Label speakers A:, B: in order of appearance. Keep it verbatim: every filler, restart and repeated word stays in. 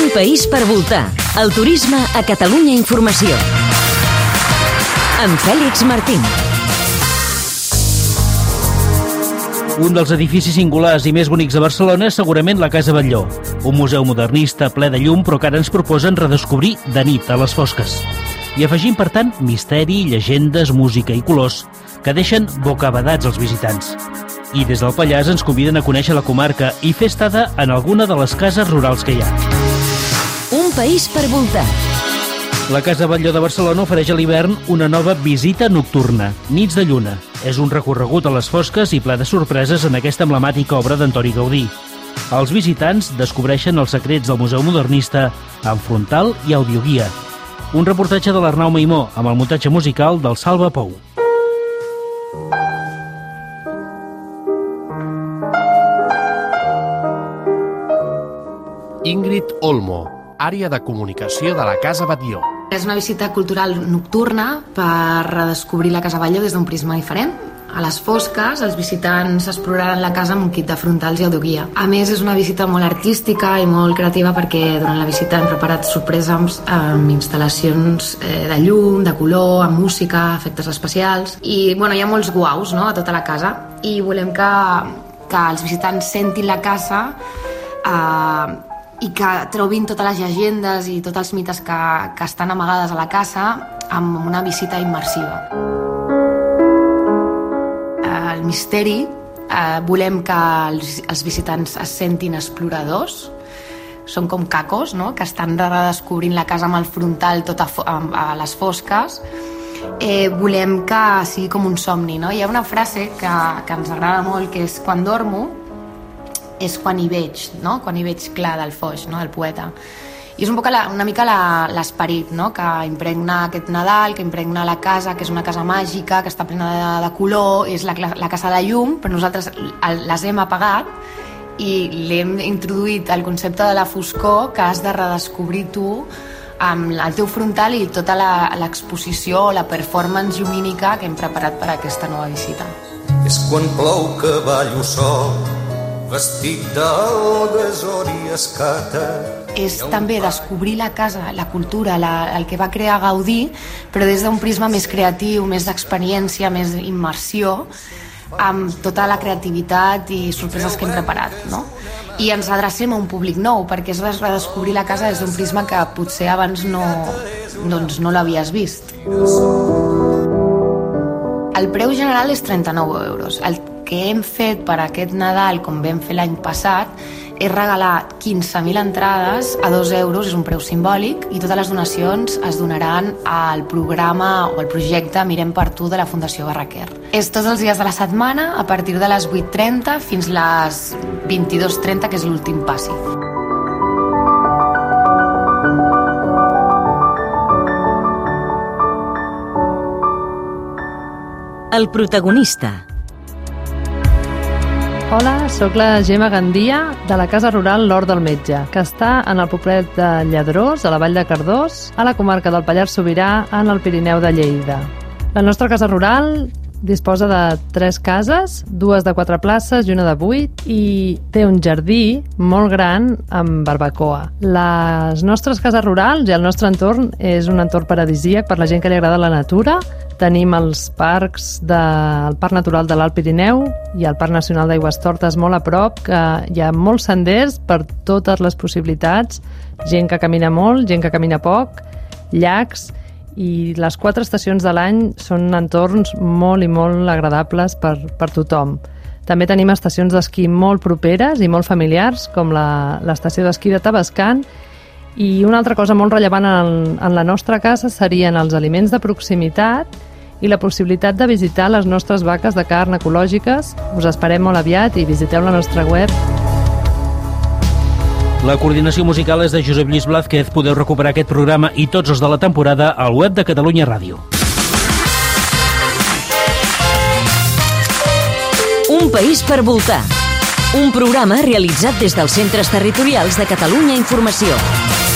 A: Un país per voltar. El turisme a Catalunya Informació. Amb Fèlix Martín.
B: Un dels edificis singulars i més bonics de Barcelona és segurament la Casa Batlló, un museu modernista ple de llum però que ara ens proposen redescobrir de nit, a les fosques. I afegim, per tant, misteri, llegendes, música i colors que deixen bocabadats els visitants. I des del Pallars ens conviden a conèixer la comarca i fer estada en alguna de les cases rurals que hi ha.
A: Un país per voltar.
B: La Casa Batlló de Barcelona ofereix a l'hivern una nova visita nocturna, Nits de Lluna. És un recorregut a les fosques i ple de sorpreses en aquesta emblemàtica obra d'Antoni Gaudí. Els visitants descobreixen els secrets del Museu Modernista amb frontal i audioguia. Un reportatge de l'Arnau Maimó amb el muntatge musical del Salva Pou.
C: Ingrid Olmo, àrea de comunicació de la Casa Batlló.
D: És una visita cultural nocturna per redescobrir la Casa Batlló des d'un prisma diferent. A les fosques, els visitants exploraran la casa amb un kit de frontals i audioguia. A més, és una visita molt artística i molt creativa perquè durant la visita hem preparat sorpreses amb instal·lacions de llum, de color, amb música, efectes especials. I bueno, hi ha molts guaus, no?, a tota la casa. I volem que, que els visitants sentin la casa eh, i que trobin totes les llegendes i tots els mites que, que estan amagades a la casa amb una visita immersiva. El misteri, eh, volem que els, els visitants es sentin exploradors, són com cacos, no?, que estan redescobrint la casa amb el frontal tot a, a, a les fosques. Eh, volem que sigui com un somni, no? Hi ha una frase que, que ens agrada molt, que és: quan dormo és quan hi veig, no?, quan hi veig clar del Foix, no?, del poeta. I és un poc la, una mica l'esperit, no?, que impregna aquest Nadal, que impregna la casa, que és una casa màgica, que està plena de, de color, és la, la casa de llum, però nosaltres les hem apagat i l'hem introduït al concepte de la foscor, que has de redescobrir tu amb el teu frontal i tota l'exposició o la performance llumínica que hem preparat per a aquesta nova visita.
E: És quan plou que ballo sol, vestit d'algues or i escata.
D: És també descobrir la casa, la cultura, la, el que va crear Gaudí, però des d'un prisma més creatiu, més d'experiència, més immersió, amb tota la creativitat i sorpreses que hem preparat, no? I ens adrecem a un públic nou, perquè és redescobrir la casa des d'un prisma que potser abans no, doncs no l'havies vist. El preu general és trenta-nou euros. El que hem fet per aquest Nadal, com vam fer l'any passat, és regalar quinze mil entrades a dos euros, és un preu simbòlic, i totes les donacions es donaran al programa o al projecte Mirem per tu de la Fundació Barraquer. És tots els dies de la setmana, a partir de les vuit trenta fins les vint-i-dos trenta, que és l'últim passi.
A: El protagonista.
F: Hola, sóc la Gemma Gandia, de la Casa Rural l'Hort del Metge, que està en el poblet de Lladrós, a la Vall de Cardós, a la comarca del Pallars Sobirà, en el Pirineu de Lleida. La nostra casa rural disposa de tres cases, dues de quatre places i una de vuit, i té un jardí molt gran amb barbacoa. Les nostres cases rurals i el nostre entorn és un entorn paradisíac per la gent que li agrada la natura. Tenim els parcs del Parc Natural de l'Alt Pirineu i el Parc Nacional d'Aigüestortes molt a prop, que hi ha molts senders per totes les possibilitats, gent que camina molt, gent que camina poc, llacs, i les quatre estacions de l'any són entorns molt i molt agradables per, per tothom. També tenim estacions d'esquí molt properes i molt familiars, com l'estació d'esquí de Tavascan, i una altra cosa molt rellevant en, en la nostra casa serien els aliments de proximitat i la possibilitat de visitar les nostres vaques de carn ecològiques. Us esperem molt aviat i visiteu la nostra web.
B: La coordinació musical és de Josep Lluís Blázquez. Podeu recuperar aquest programa i tots els de la temporada al web de Catalunya Ràdio.
A: Un país per voltar. Un programa realitzat des dels centres territorials de Catalunya Informació.